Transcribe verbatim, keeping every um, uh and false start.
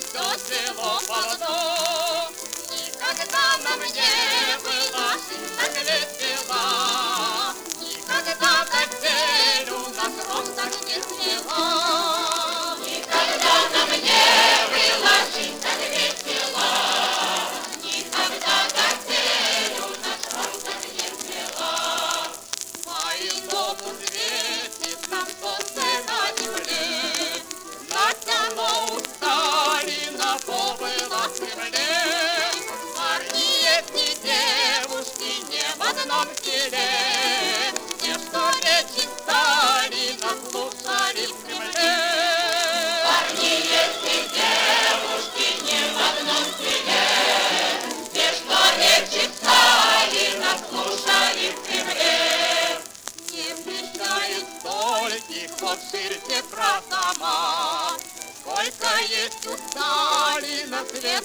все село полно. Никогда нам не было жизнь так весела, никогда качель у нас ром так не смела. Никогда нам не было жизнь так весела, никогда качель у нас ром так не смела. По-иному светит нам солнце на земле, Настя устали на побыла в Кремле. Парни есть и девушки не в одном селе, те, что речи Сталина слушали в Кремле. Парни есть и девушки не в одном селе, те, что речи Сталина слушали в Кремле. Не встречают стольких вовширте про сама, сколько есть у Сталина свет.